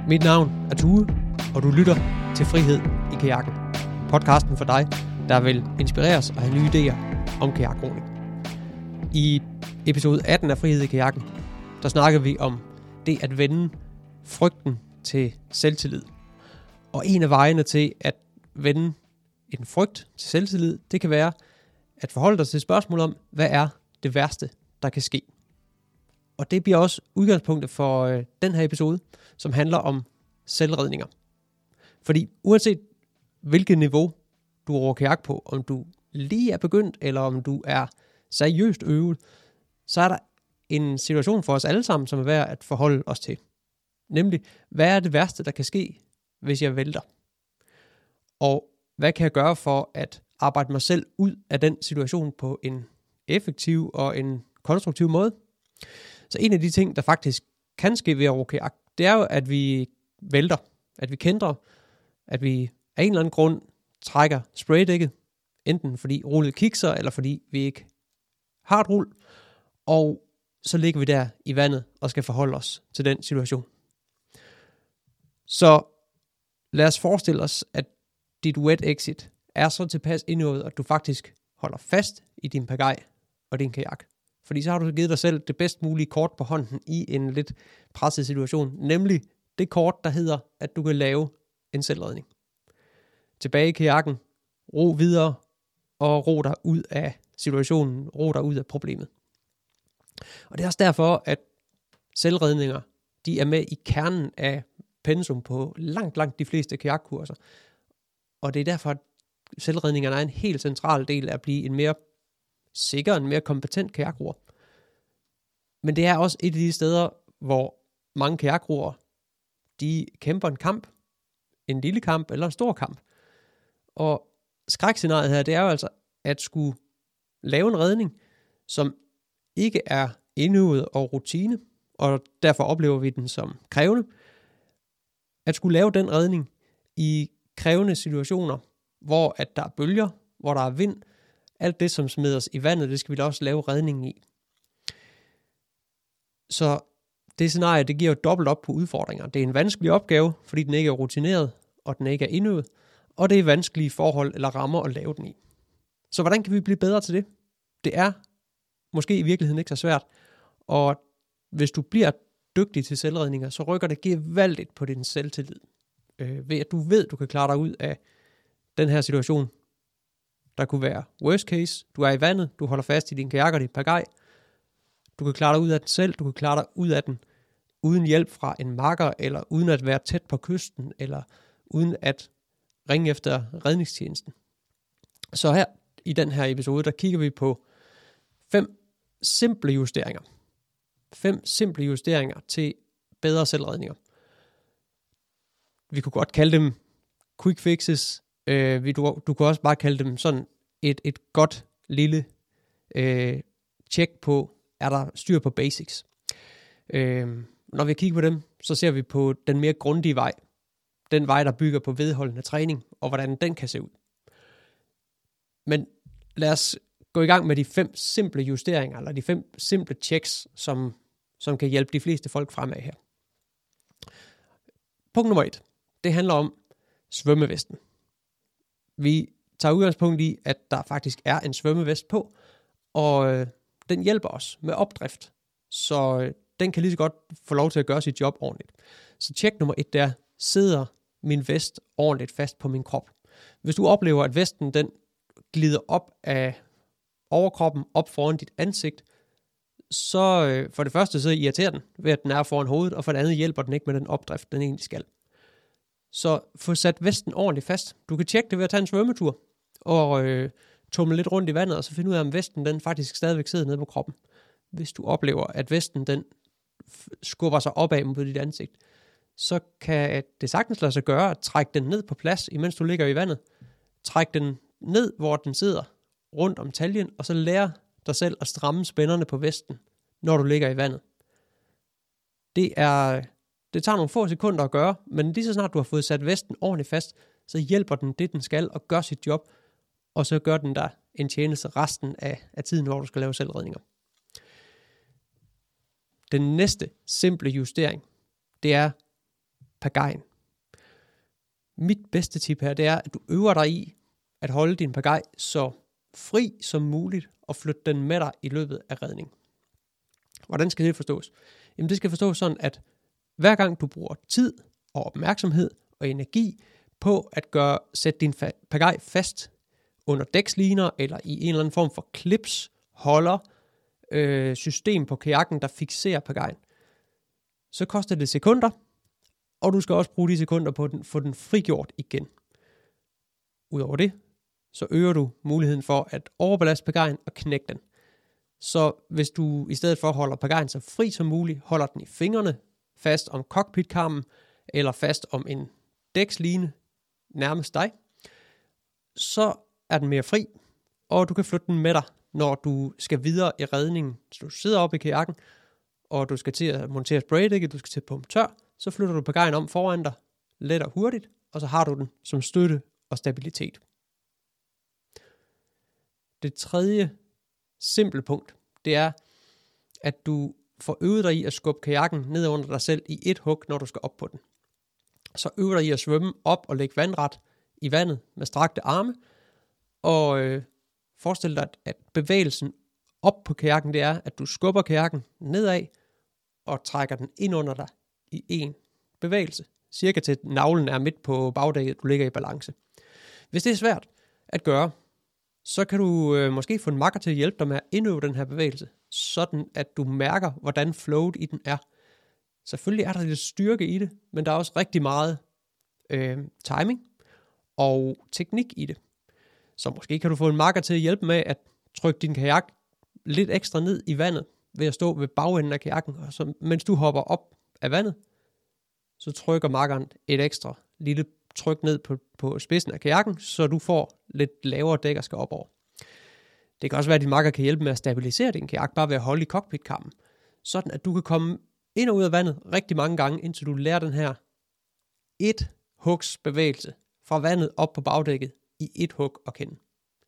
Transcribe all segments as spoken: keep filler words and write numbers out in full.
Mit navn er Tue, og du lytter til Frihed i kajakken. Podcasten for dig, der vil inspireres og have nye idéer om kajakroning. I episode atten af Frihed i kajakken, der snakker vi om det at vende frygten til selvtillid. Og en af vejene til at vende en frygt til selvtillid, det kan være at forholde dig til spørgsmål om, hvad er det værste, der kan ske. Og det bliver også udgangspunktet for øh, den her episode, som handler om selvredninger. Fordi uanset hvilket niveau du roer kajak på, om du lige er begyndt, eller om du er seriøst øvet, så er der en situation for os alle sammen, som er værd at forholde os til. Nemlig, hvad er det værste, der kan ske, hvis jeg vælter? Og hvad kan jeg gøre for at arbejde mig selv ud af den situation på en effektiv og en konstruktiv måde? Så en af de ting, der faktisk kan ske ved at roe kajak, det er jo, at vi vælter, at vi kæntrer, at vi af en eller anden grund trækker spraydækket, enten fordi rullet kikser, eller fordi vi ikke har et rul, og så ligger vi der i vandet og skal forholde os til den situation. Så lad os forestille os, at dit wet exit er så tilpas indøvet, at du faktisk holder fast i din pagaj og din kajak. Fordi så har du givet dig selv det bedst mulige kort på hånden i en lidt presset situation, nemlig det kort, der hedder, at du kan lave en selvredning. Tilbage i kajakken, ro videre og ro dig ud af situationen, ro dig ud af problemet. Og det er også derfor, at selvredninger, de er med i kernen af pensum på langt, langt de fleste kajakkurser. Og det er derfor, at selvredningerne er en helt central del af at blive en mere sikker, en mere kompetent kajakroer. Men det er også et af de steder, hvor mange kajakroer, de kæmper en kamp, en lille kamp eller en stor kamp. Og skrækscenariet her, det er jo altså at skulle lave en redning, som ikke er indøvet og rutine, og derfor oplever vi den som krævende. At skulle lave den redning i krævende situationer, hvor at der er bølger, hvor der er vind, alt det, som smider os i vandet, det skal vi da også lave redningen i. Så det scenarie, det giver jo dobbelt op på udfordringer. Det er en vanskelig opgave, fordi den ikke er rutineret, og den ikke er indøvet, og det er vanskelige forhold eller rammer at lave den i. Så hvordan kan vi blive bedre til det? Det er måske i virkeligheden ikke så svært, og hvis du bliver dygtig til selvredninger, så rykker det gevaldigt på din selvtillid. Øh, ved at du ved, du kan klare dig ud af den her situation. Der kunne være worst case, du er i vandet, du holder fast i din kajak og dit pagaj. Du kan klare dig ud af den selv, du kan klare dig ud af den uden hjælp fra en makker, eller uden at være tæt på kysten, eller uden at ringe efter redningstjenesten. Så her i den her episode, der kigger vi på fem simple justeringer. Fem simple justeringer til bedre selvredninger. Vi kunne godt kalde dem quick fixes. Øh, du, du kan også bare kalde dem sådan et, et godt lille øh, check på, er der styr på basics. Øh, når vi kigger på dem, så ser vi på den mere grundige vej. Den vej, der bygger på vedholdende træning, og hvordan den kan se ud. Men lad os gå i gang med de fem simple justeringer, eller de fem simple checks, som, som kan hjælpe de fleste folk fremad her. Punkt nummer et. Det handler om svømmevesten. Vi tager udgangspunkt i, at der faktisk er en svømmevest på, og øh, den hjælper os med opdrift, så øh, den kan lige så godt få lov til at gøre sit job ordentligt. Så check nummer et, der sidder min vest ordentligt fast på min krop. Hvis du oplever, at vesten den glider op af overkroppen, op foran dit ansigt, så øh, for det første så irriterer den ved, at den er foran hovedet, og for det andet hjælper den ikke med den opdrift, den egentlig skal. Så få sat vesten ordentligt fast. Du kan tjekke det ved at tage en svømmetur, og øh, tumle lidt rundt i vandet, og så finde ud af, om vesten den faktisk stadigvæk sidder nede på kroppen. Hvis du oplever, at vesten den skubber sig opad mod dit ansigt, så kan det sagtens lade sig gøre at trække den ned på plads, imens du ligger i vandet. Træk den ned, hvor den sidder, rundt om taljen, og så lære dig selv at stramme spænderne på vesten, når du ligger i vandet. Det er, det tager nogle få sekunder at gøre, men lige så snart du har fået sat vesten ordentligt fast, så hjælper den det, den skal, og gør sit job, og så gør den der en tjeneste resten af, af tiden, hvor du skal lave selvredninger. Den næste simple justering, det er pagajen. Mit bedste tip her, det er, at du øver dig i at holde din pagaj så fri som muligt og flytte den med dig i løbet af redning. Hvordan skal det forstås? Jamen det skal forstås sådan, at hver gang du bruger tid og opmærksomhed og energi på at gøre, sætte din fa- pagaj fast under dæksliner eller i en eller anden form for klips, holder, øh, system på kajakken, der fikserer pagajen, så koster det sekunder, og du skal også bruge de sekunder på at få den frigjort igen. Udover det, så øger du muligheden for at overbelaste pagajen og knække den. Så hvis du i stedet for holder pagajen så fri som muligt, holder den i fingrene, fast om cockpitkarmen, eller fast om en dæksline nærmest dig, så er den mere fri, og du kan flytte den med dig, når du skal videre i redningen. Så du sidder oppe i kajakken, og du skal til at montere spraydækket, du skal til at pumpe tør, så flytter du pagajen om foran dig, let og hurtigt, og så har du den som støtte og stabilitet. Det tredje simple punkt, det er, at du får øvet dig i at skubbe kajakken ned under dig selv i et hug, når du skal op på den. Så øv dig i at svømme op og lægge vandret i vandet med strakte arme, og øh, forestil dig, at bevægelsen op på kajakken, det er, at du skubber kajakken nedad og trækker den ind under dig i en bevægelse, cirka til navlen er midt på bagdækket, du ligger i balance. Hvis det er svært at gøre, så kan du øh, måske få en makker til at hjælpe dig med at indøve den her bevægelse, sådan at du mærker, hvordan flowet i den er. Selvfølgelig er der lidt styrke i det, men der er også rigtig meget øh, timing og teknik i det. Så måske kan du få en makker til at hjælpe med at trykke din kajak lidt ekstra ned i vandet, ved at stå ved bagenden af kajakken, og så, mens du hopper op af vandet, så trykker makkeren et ekstra lille tryk ned på, på spidsen af kajakken, så du får lidt lavere dæk og skal op over. Det kan også være, at din makker kan hjælpe med at stabilisere din kajak, bare ved at holde i cockpitkarmen, sådan at du kan komme ind og ud af vandet rigtig mange gange, indtil du lærer den her et hugs bevægelse fra vandet op på bagdækket i et hug og kende.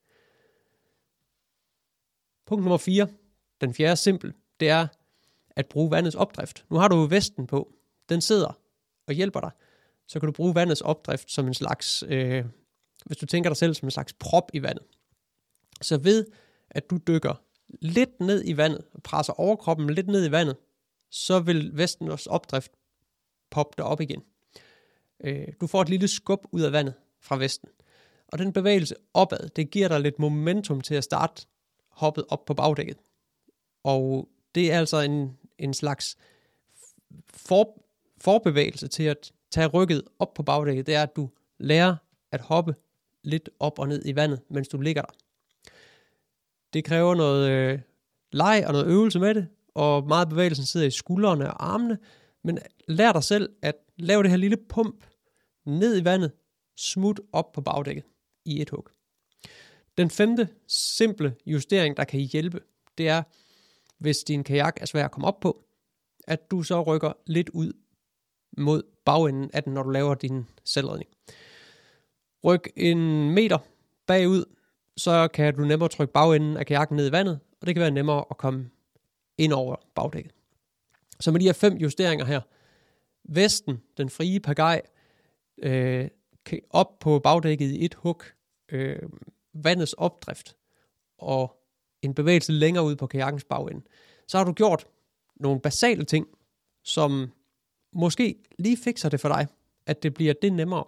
Punkt nummer fire, den fjerde simpel, det er at bruge vandets opdrift. Nu har du vesten på, den sidder og hjælper dig, så kan du bruge vandets opdrift som en slags, øh, hvis du tænker dig selv som en slags prop i vandet. Så ved, at du dykker lidt ned i vandet, og presser overkroppen lidt ned i vandet, så vil vestens opdrift poppe dig op igen. Øh, du får et lille skub ud af vandet fra vesten, og den bevægelse opad, det giver dig lidt momentum til at starte hoppet op på bagdækket. Og det er altså en, en slags for, forbevægelse til at tage rykket op på bagdækket. Det er, at du lærer at hoppe lidt op og ned i vandet, mens du ligger der. Det kræver noget øh, leg og noget øvelse med det, og meget bevægelsen sidder i skuldrene og armene, men lær dig selv at lave det her lille pump ned i vandet, smut op på bagdækket i et hug. Den femte simple justering, der kan hjælpe, det er, hvis din kajak er svær at komme op på, at du så rykker lidt ud mod bagenden af den, når du laver din selvredning. Ryk en meter bagud, så kan du nemmere trykke bagenden af kajakken ned i vandet, og det kan være nemmere at komme ind over bagdækket. Så med de her fem justeringer her, vesten, den frie pagaj, øh, op på bagdækket i et hug, øh, vandets opdrift og en bevægelse længere ud på kajakkens bagende, så har du gjort nogle basale ting, som måske lige fikser det for dig, at det bliver det nemmere.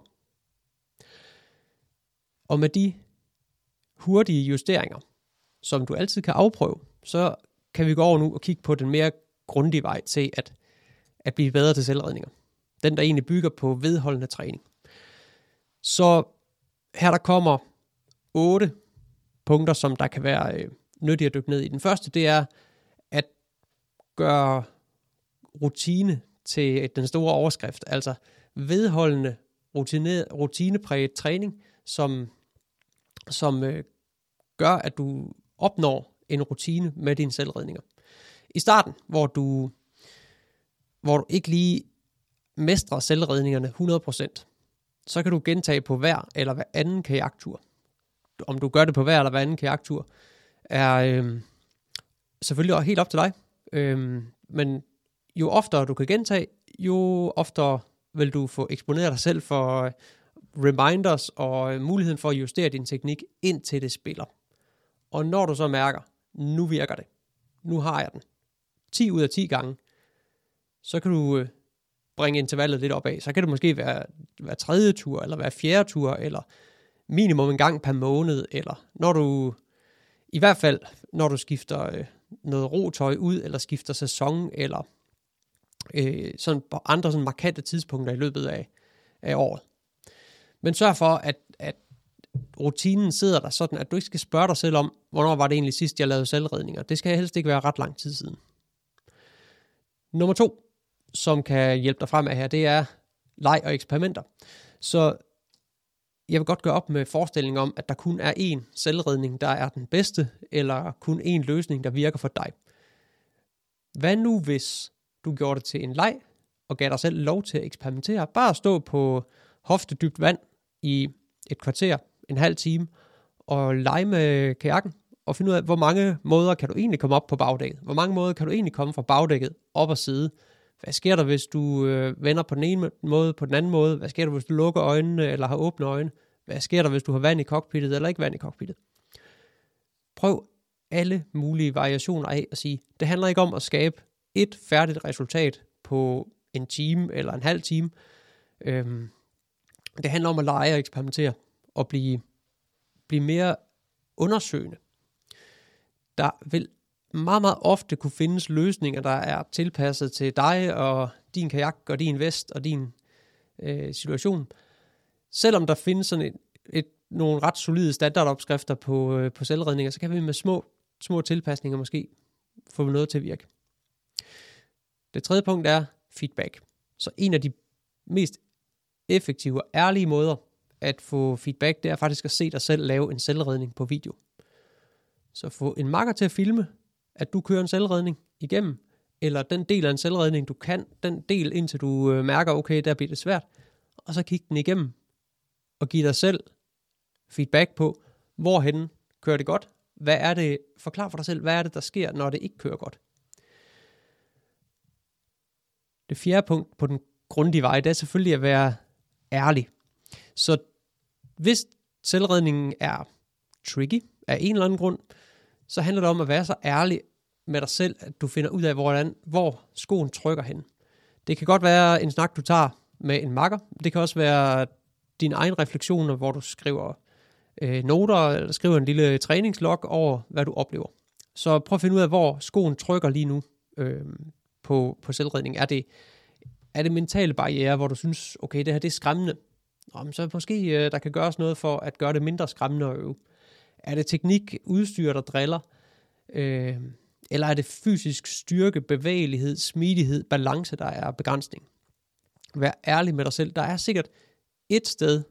Og med de hurtige justeringer, som du altid kan afprøve, så kan vi gå over nu og kigge på den mere grundige vej til at, at blive bedre til selvredninger. Den, der egentlig bygger på vedholdende træning. Så her der kommer otte punkter, som der kan være øh, nyttige at dykke ned i. Den første, det er at gøre rutine til den store overskrift. Altså vedholdende, rutine, rutinepræget træning, som, som øh, gør, at du opnår en rutine med dine selvredninger. I starten, hvor du, hvor du ikke lige mestrer selvredningerne hundrede procent, så kan du gentage på hver eller hver anden kajaktur. Om du gør det på hver eller hver anden kajaktur, er øh, selvfølgelig også helt op til dig. Øh, men jo oftere du kan gentage, jo oftere vil du få eksponeret dig selv for reminders og muligheden for at justere din teknik, indtil det spiller. Og når du så mærker, nu virker det, nu har jeg den, ti ud af ti gange, så kan du bringe intervallet lidt opad. Så kan det måske være hver tredje tur, eller hver fjerde tur, eller minimum en gang per måned, eller når du, i hvert fald, når du skifter noget rotøj ud, eller skifter sæson, eller øh, sådan på andre sådan markante tidspunkter i løbet af, af året. Men sørg for, at, at rutinen sidder der sådan, at du ikke skal spørge dig selv om, hvornår var det egentlig sidst, jeg lavede selvredninger. Det skal helst ikke være ret lang tid siden. Nummer to, som kan hjælpe dig fremad her, det er leg og eksperimenter. Så jeg vil godt gøre op med forestillingen om, at der kun er én selvredning, der er den bedste, eller kun én løsning, der virker for dig. Hvad nu, hvis du gjorde det til en leg, og gav dig selv lov til at eksperimentere? Bare stå på hoftedybt vand i et kvarter, en halv time, og lege med kajakken, og finde ud af, hvor mange måder kan du egentlig komme op på bagdækket? Hvor mange måder kan du egentlig komme fra bagdækket op og sidde? Hvad sker der, hvis du øh, vender på den ene måde, på den anden måde? Hvad sker der, hvis du lukker øjnene, eller har åbne øjne? Hvad sker der, hvis du har vand i cockpittet, eller ikke vand i cockpittet? Prøv alle mulige variationer af at sige, det handler ikke om at skabe et færdigt resultat på en time, eller en halv time. Øhm, det handler om at lege og eksperimentere, og blive, blive mere undersøgende. Der vil meget, meget ofte kunne findes løsninger, der er tilpasset til dig og din kajak og din vest og din øh, situation. Selvom der findes sådan et, et, nogle ret solide standardopskrifter på, øh, på selvredninger, så kan vi med små, små tilpasninger måske få noget til at virke. Det tredje punkt er feedback. Så en af de mest effektive og ærlige måder at få feedback, det er faktisk at se dig selv lave en selvredning på video. Så få en makker til at filme, at du kører en selvredning igennem, eller den del af en selvredning, du kan, den del indtil du øh, mærker, okay, der bliver det svært, og så kig den igennem, og giv dig selv feedback på, hvorhen kører det godt, hvad er det, forklar for dig selv, hvad er det, der sker, når det ikke kører godt. Det fjerde punkt på den grundige vej, det er selvfølgelig at være ærlig. Så hvis selvredningen er tricky af en eller anden grund, så handler det om at være så ærlig med dig selv, at du finder ud af, hvordan, hvor skoen trykker hen. Det kan godt være en snak, du tager med en makker. Det kan også være dine egne refleksioner, hvor du skriver øh, noter, eller skriver en lille træningslog over, hvad du oplever. Så prøv at finde ud af, hvor skoen trykker lige nu øh, på, på selvredning. Er det, er det mentale barriere, hvor du synes, okay, det her det er skræmmende? Nå, så måske øh, der kan gøres noget for at gøre det mindre skræmmende at øve. Er det teknik, udstyr, der driller? Øh, eller er det fysisk styrke, bevægelighed, smidighed, balance, der er begrænsning? Vær ærlig med dig selv. Der er sikkert et sted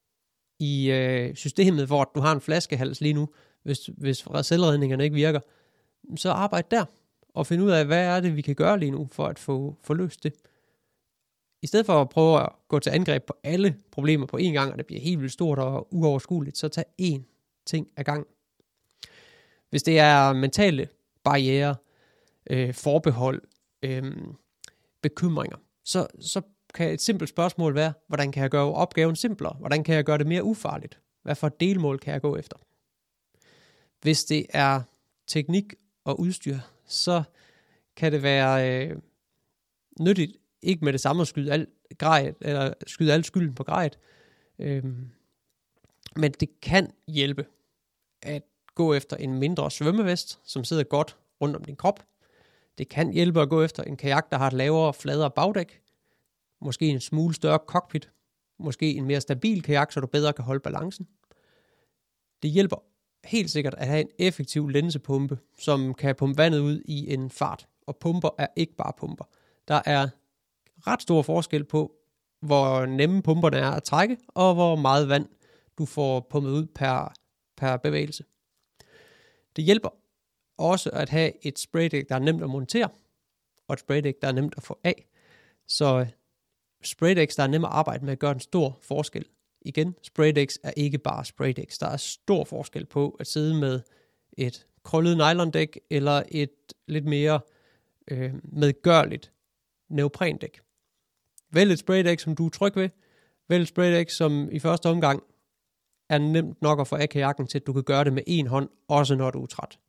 i øh, systemet, hvor du har en flaskehals lige nu, hvis, hvis selvredningerne ikke virker. Så arbejd der, og find ud af, hvad er det, vi kan gøre lige nu, for at få, få løst det. I stedet for at prøve at gå til angreb på alle problemer på én gang, og det bliver helt vildt stort og uoverskueligt, så tag én ting ad gang. Hvis det er mentale barrierer, øh, forbehold, øh, bekymringer, så, så kan et simpelt spørgsmål være, hvordan kan jeg gøre opgaven simplere? Hvordan kan jeg gøre det mere ufarligt? Hvad for et delmål kan jeg gå efter? Hvis det er teknik og udstyr, så kan det være øh, nyttigt, ikke med det samme at skyde al, grej, eller skyde al skylden på grejet, øh, men det kan hjælpe at gå efter en mindre svømmevest, som sidder godt rundt om din krop. Det kan hjælpe at gå efter en kajak, der har et lavere, fladere bagdæk. Måske en smule større cockpit. Måske en mere stabil kajak, så du bedre kan holde balancen. Det hjælper helt sikkert at have en effektiv lænsepumpe, som kan pumpe vandet ud i en fart. Og pumper er ikke bare pumper. Der er ret stor forskel på, hvor nemme pumperne er at trække, og hvor meget vand du får pumpet ud per, per bevægelse. Det hjælper også at have et spraydæk, der er nemt at montere, og et spraydæk, der er nemt at få af. Så spraydæks, der er nemt at arbejde med, gør en stor forskel. Igen, spraydæks er ikke bare spraydæks. Der er stor forskel på at sidde med et krøllet nylondæk, eller et lidt mere øh, medgørligt neoprendæk. Vælg et spraydæk, som du er tryg ved. Vælg et spraydæk, som i første omgang er nemt nok at få af kajakken til, at du kan gøre det med en hånd, også når du er træt.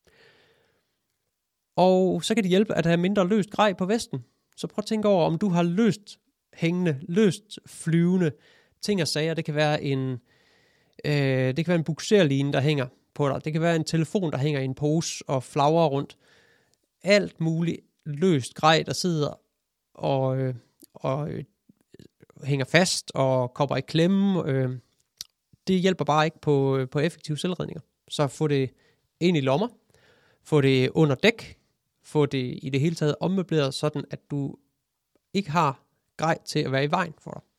Og så kan det hjælpe at have mindre løst grej på vesten. Så prøv at tænke over, om du har løst hængende, løst flyvende ting og sager. Det kan være en, øh, det kan være en bukserline, der hænger på dig. Det kan være en telefon, der hænger i en pose og flagrer rundt. Alt muligt løst grej, der sidder og, øh, og øh, hænger fast og kommer i klemme. Øh, det hjælper bare ikke på, på effektive selvredninger. Så få det ind i lommer. Få det under dæk. Få det i det hele taget ommøbleret, sådan at du ikke har grej til at være i vejen for dig.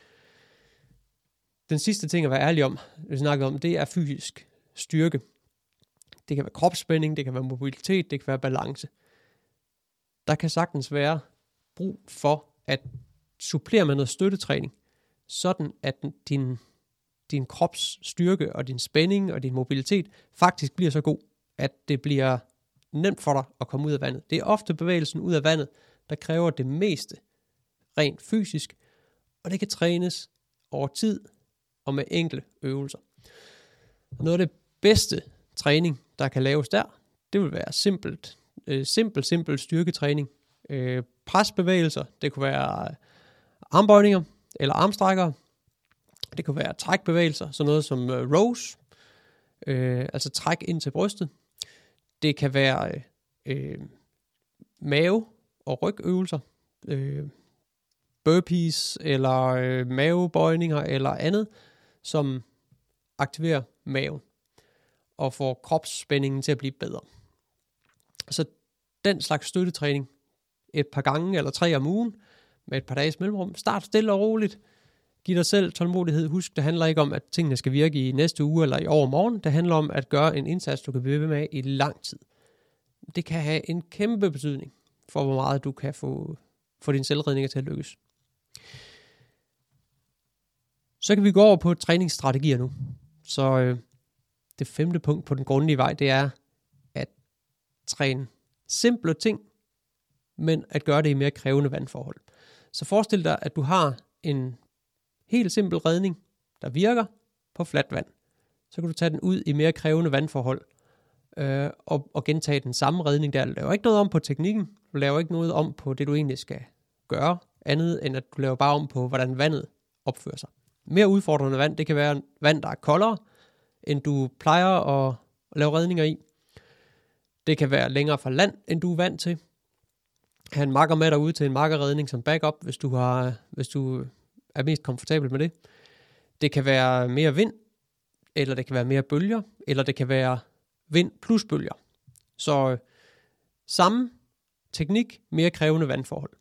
Den sidste ting at være ærlig om, vi snakker om, det er fysisk styrke. Det kan være kropsspænding, det kan være mobilitet, det kan være balance. Der kan sagtens være brug for at supplere med noget støttetræning, sådan at din, din krops styrke og din spænding og din mobilitet faktisk bliver så god, at det bliver nemt for dig at komme ud af vandet. Det er ofte bevægelsen ud af vandet, der kræver det meste rent fysisk, og det kan trænes over tid og med enkle øvelser. Og noget af det bedste træning, der kan laves der, det vil være simpelt, øh, simpel, simpel styrketræning. Øh, presbevægelser, det kunne være armbøjninger eller armstrækkere. Det kunne være trækbevægelser, sådan noget som øh, rows, øh, altså træk ind til brystet. Det kan være øh, mave- og rygøvelser, øh, burpees eller øh, mavebøjninger eller andet, som aktiverer maven og får kropsspændingen til at blive bedre. Så den slags støttetræning et par gange eller tre om ugen med et par dages mellemrum. Start stille og roligt. Giv dig selv tålmodighed. Husk, det handler ikke om, at tingene skal virke i næste uge eller i overmorgen. Det handler om at gøre en indsats, du kan blive ved med i lang tid. Det kan have en kæmpe betydning for, hvor meget du kan få, få dine selvredninger til at lykkes. Så kan vi gå over på træningsstrategier nu. Så øh, det femte punkt på den grundige vej, det er at træne simple ting, men at gøre det i mere krævende vandforhold. Så forestil dig, at du har en helt simpel redning, der virker på fladt vand. Så kan du tage den ud i mere krævende vandforhold øh, og, og gentage den samme redning der. Du laver ikke noget om på teknikken. Du laver ikke noget om på det, du egentlig skal gøre, andet end at du laver bare om på, hvordan vandet opfører sig. Mere udfordrende vand, det kan være vand, der er koldere, end du plejer at lave redninger i. Det kan være længere fra land, end du er vant til. have en makker med derude til en makkerredning som backup, hvis du, har, hvis du er mest komfortabel med det. Det kan være mere vind, eller det kan være mere bølger, eller det kan være vind plus bølger. Så øh, samme teknik, mere krævende vandforhold.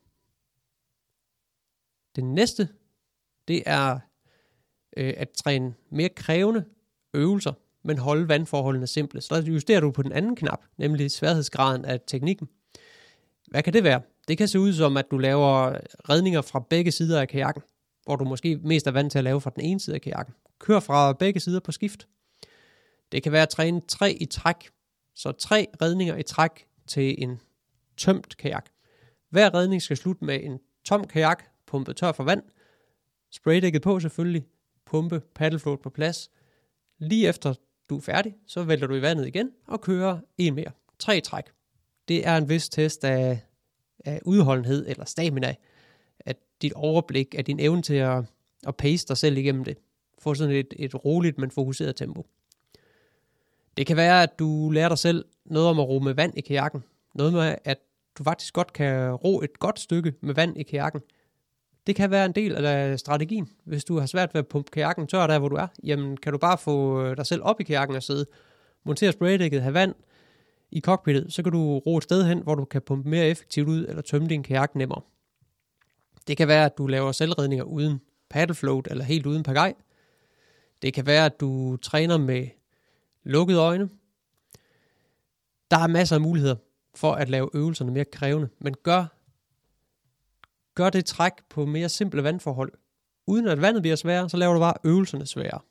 Det næste, det er øh, at træne mere krævende øvelser, men holde vandforholdene simple. Så der justerer du på den anden knap, nemlig sværhedsgraden af teknikken. Hvad kan det være? Det kan se ud som, at du laver redninger fra begge sider af kajakken, hvor du måske mest er vant til at lave fra den ene side af kajakken. Kør fra begge sider på skift. Det kan være at træne tre i træk. Så tre redninger i træk til en tømt kajak. Hver redning skal slutte med en tom kajak, pumpet tør for vand, spraydækket på selvfølgelig, pumpe, paddlefloat på plads. Lige efter du er færdig, så vælter du i vandet igen og kører en mere. Tre i træk. Det er en vis test af, af udholdenhed eller stamina, af dit overblik, af din evne til at, at pace dig selv igennem det. Få sådan et, et roligt, men fokuseret tempo. Det kan være, at du lærer dig selv noget om at ro med vand i kajakken. Noget med, at du faktisk godt kan ro et godt stykke med vand i kajakken. Det kan være en del af strategien. Hvis du har svært ved at pumpe kajakken tør der, hvor du er, jamen kan du bare få dig selv op i kajakken og sidde, montere spraydækket, have vand i cockpittet, så kan du ro et sted hen, hvor du kan pumpe mere effektivt ud, eller tømme din kajak nemmere. Det kan være, at du laver selvredninger uden paddlefloat, eller helt uden pagaj. Det kan være, at du træner med lukkede øjne. Der er masser af muligheder for at lave øvelserne mere krævende, men gør, gør det træk på mere simple vandforhold. Uden at vandet bliver sværere, så laver du bare øvelserne sværere.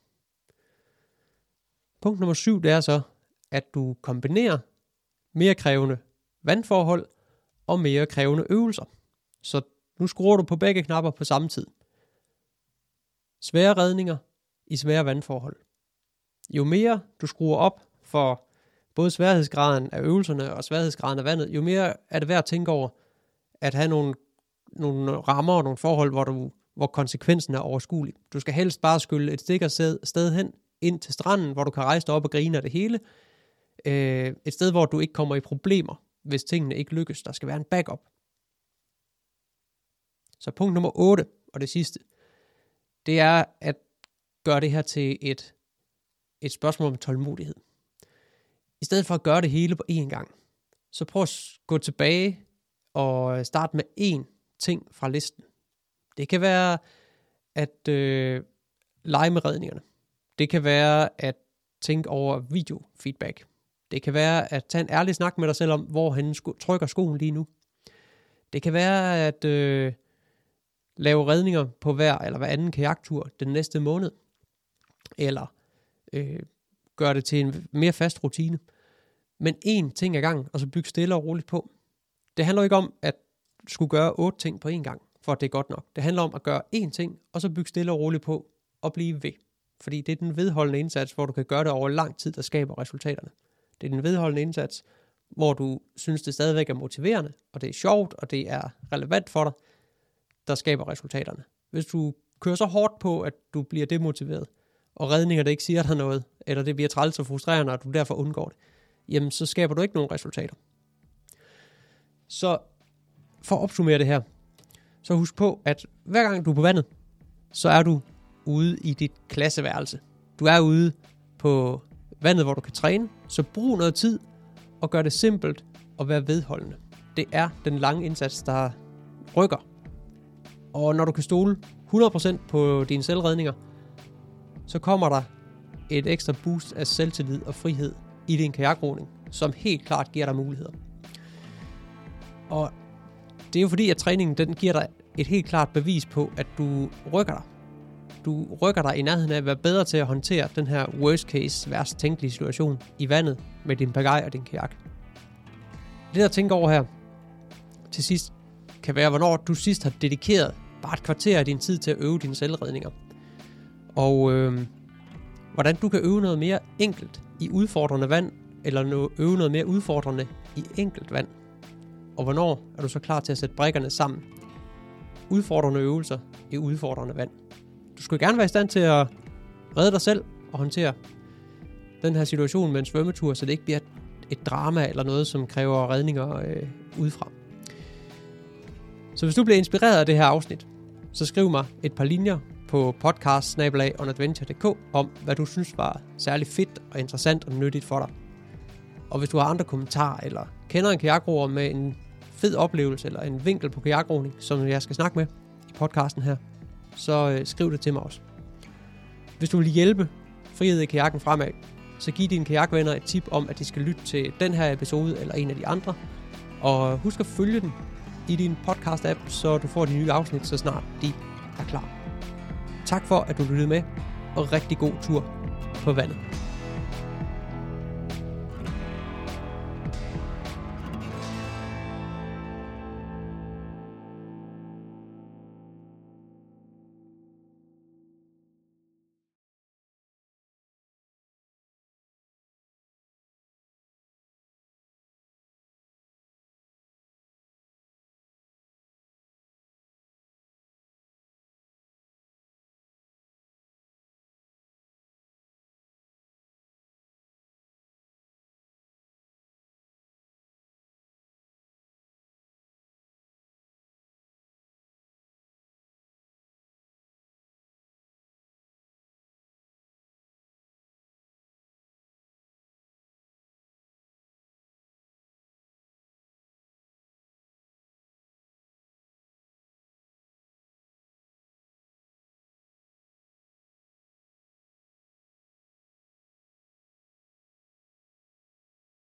Punkt nummer syv, det er så, at du kombinerer mere krævende vandforhold og mere krævende øvelser. Så Nu skruer du på begge knapper på samme tid. Svære redninger i svære vandforhold. Jo mere du skruer op for både sværhedsgraden af øvelserne og sværhedsgraden af vandet, jo mere er det værd at tænke over at have nogle, nogle rammer og nogle forhold, hvor, du, hvor konsekvensen er overskuelig. Du skal helst bare skylle et stikker sted, sted hen ind til stranden, hvor du kan rejse dig op og grine af det hele. Øh, et sted, hvor du ikke kommer i problemer, hvis tingene ikke lykkes. Der skal være en backup. Så punkt nummer otte, og det sidste, det er at gøre det her til et, et spørgsmål om tålmodighed. I stedet for at gøre det hele på én gang, så prøv at gå tilbage og starte med én ting fra listen. Det kan være at øh, lege med redningerne. Det kan være at tænke over videofeedback. Det kan være at tage en ærlig snak med dig selv om, hvor han sko- trykker skoen lige nu. Det kan være at øh, lave redninger på hver eller hver anden kajaktur den næste måned. Eller øh, gøre det til en mere fast rutine. Men én ting ad gangen, og så bygge stille og roligt på. Det handler ikke om at skulle gøre otte ting på én gang, for at det er godt nok. Det handler om at gøre én ting, og så bygge stille og roligt på, og blive ved. Fordi det er den vedholdende indsats, hvor du kan gøre det over lang tid, der skaber resultaterne. Det er den vedholdende indsats, hvor du synes, det stadigvæk er motiverende, og det er sjovt, og det er relevant for dig, der skaber resultaterne. Hvis du kører så hårdt på, at du bliver demotiveret, og redninger, der ikke siger dig noget, eller det bliver træls og frustrerende, og du derfor undgår det, jamen så skaber du ikke nogen resultater. Så for at opsummere det her, så husk på, at hver gang du er på vandet, så er du ude i dit klasseværelse. Du er ude på vandet, hvor du kan træne, så brug noget tid og gør det simpelt og vær vedholdende. Det er den lange indsats, der rykker. Og når du kan stole hundrede procent på dine selvredninger, så kommer der et ekstra boost af selvtillid og frihed i din kajakroning, som helt klart giver dig muligheder. Og det er jo fordi, at træningen den giver dig et helt klart bevis på, at du rykker dig. Du rykker dig i nærheden af at være bedre til at håndtere den her worst case, værst tænkelige situation i vandet med din pagaje og din kajak. Det at tænke over her til sidst kan være, hvornår du sidst har dedikeret bare et kvarter af din tid til at øve dine selvredninger. Og øh, hvordan du kan øve noget mere enkelt i udfordrende vand, eller øve noget mere udfordrende i enkelt vand. Og hvornår er du så klar til at sætte brikkerne sammen? Udfordrende øvelser i udfordrende vand. Du skulle gerne være i stand til at redde dig selv og håndtere den her situation med en svømmetur, så det ikke bliver et drama eller noget, som kræver redninger øh, udefra. Så hvis du bliver inspireret af det her afsnit, så skriv mig et par linjer på podcast bindestreg onadventure punktum d k om, hvad du synes var særlig fedt og interessant og nyttigt for dig. Og hvis du har andre kommentarer, eller kender en kajakroer med en fed oplevelse, eller en vinkel på kajakroning, som jeg skal snakke med i podcasten her, så øh, skriv det til mig også. Hvis du vil hjælpe frihed i kajakken fremad, så giv dine kajakvenner et tip om, at de skal lytte til den her episode, eller en af de andre. Og husk at følge den i din podcast-app, så du får de nye afsnit, så snart de er klar. Tak for, at du lyttede med, og rigtig god tur på vandet.